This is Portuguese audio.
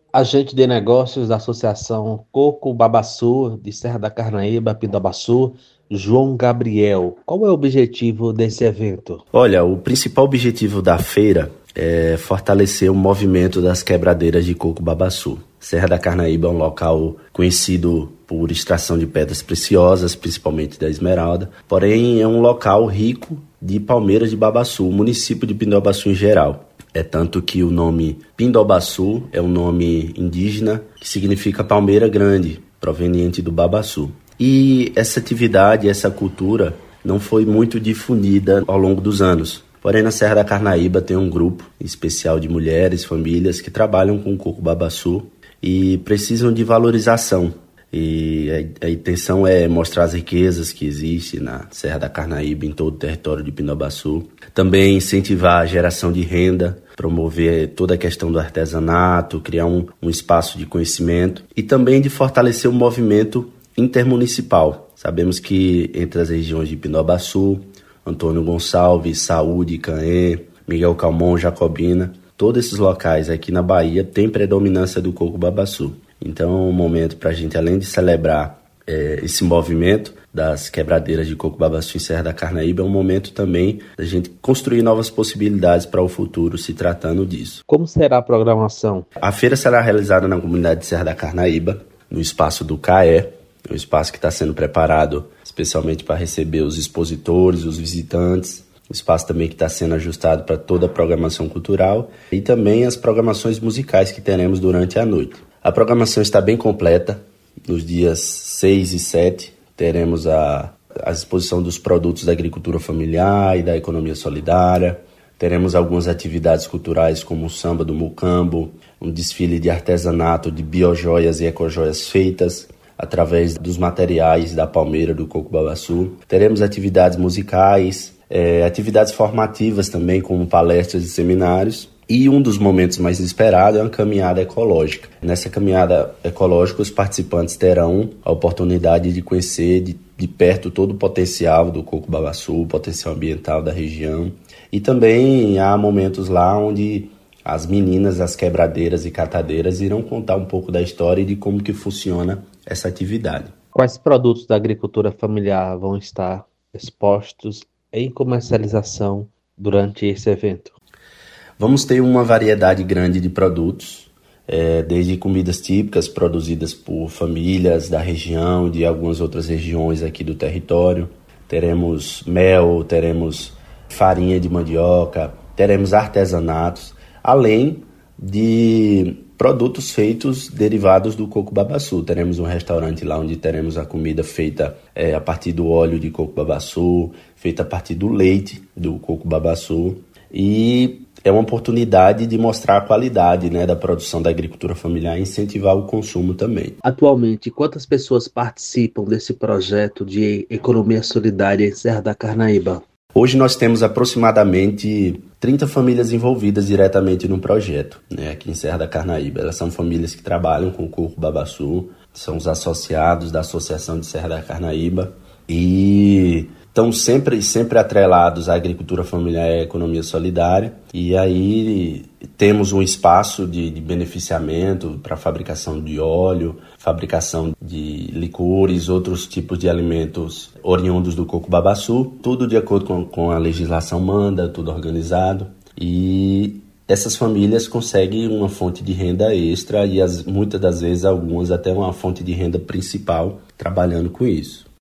Agente de negócios da Associação Coco Babaçu, de Serra da Carnaíba, Pindobaçu, João Gabriel. Qual é o objetivo desse evento? Olha, o principal objetivo da feira é fortalecer o movimento das quebradeiras de coco babaçu. Serra da Carnaíba é um local conhecido por extração de pedras preciosas, principalmente da esmeralda, porém é um local rico de palmeiras de babaçu, o município de Pindobaçu em geral. É tanto que o nome Pindobaçu é um nome indígena que significa palmeira grande, proveniente do babaçu. E essa atividade, essa cultura não foi muito difundida ao longo dos anos. Porém, na Serra da Carnaíba tem um grupo especial de mulheres, famílias que trabalham com o coco babaçu e precisam de valorização. E a intenção é mostrar as riquezas que existem na Serra da Carnaíba, em todo o território de Pindobaçu. Também incentivar a geração de renda, promover toda a questão do artesanato, criar um espaço de conhecimento e também de fortalecer o movimento intermunicipal. Sabemos que entre as regiões de Pindobaçu, Antônio Gonçalves, Saúde, Canhê, Miguel Calmon, Jacobina, todos esses locais aqui na Bahia têm predominância do coco babaçu. Então é um momento para a gente, além de celebrar esse movimento das quebradeiras de coco babaçu em Serra da Carnaíba, é um momento também da gente construir novas possibilidades para o futuro se tratando disso. Como será a programação? A feira será realizada na comunidade de Serra da Carnaíba, no espaço do CAE, um espaço que está sendo preparado especialmente para receber os expositores, os visitantes, um espaço também que está sendo ajustado para toda a programação cultural e também as programações musicais que teremos durante a noite. A programação está bem completa. Nos dias 6 e 7 teremos a exposição dos produtos da agricultura familiar e da economia solidária. Teremos algumas atividades culturais como o samba do mucambo, um desfile de artesanato de biojoias e ecojoias feitas através dos materiais da palmeira do coco babaçu. Teremos atividades musicais, atividades formativas também, como palestras e seminários. E um dos momentos mais esperados é uma caminhada ecológica. Nessa caminhada ecológica, os participantes terão a oportunidade de conhecer de perto todo o potencial do coco babaçu, o potencial ambiental da região. E também há momentos lá onde as meninas, as quebradeiras e catadeiras irão contar um pouco da história e de como que funciona essa atividade. Quais produtos da agricultura familiar vão estar expostos em comercialização durante esse evento? Vamos ter uma variedade grande de produtos, desde comidas típicas produzidas por famílias da região, de algumas outras regiões aqui do território. Teremos mel, teremos farinha de mandioca, teremos artesanatos, além de produtos feitos derivados do coco babaçu. Teremos um restaurante lá onde teremos a comida feita a partir do óleo de coco babaçu, feita a partir do leite do coco babaçu. E é uma oportunidade de mostrar a qualidade, da produção da agricultura familiar e incentivar o consumo também. Atualmente, quantas pessoas participam desse projeto de economia solidária em Serra da Carnaíba? Hoje nós temos aproximadamente 30 famílias envolvidas diretamente no projeto, aqui em Serra da Carnaíba. Elas são famílias que trabalham com o coco babaçu, são os associados da Associação de Serra da Carnaíba e estão sempre atrelados à agricultura familiar e à economia solidária. E aí temos um espaço de beneficiamento para fabricação de óleo, fabricação de licores, outros tipos de alimentos oriundos do coco babaçu, tudo de acordo com a legislação manda, tudo organizado. E essas famílias conseguem uma fonte de renda extra e muitas das vezes algumas até uma fonte de renda principal trabalhando com isso.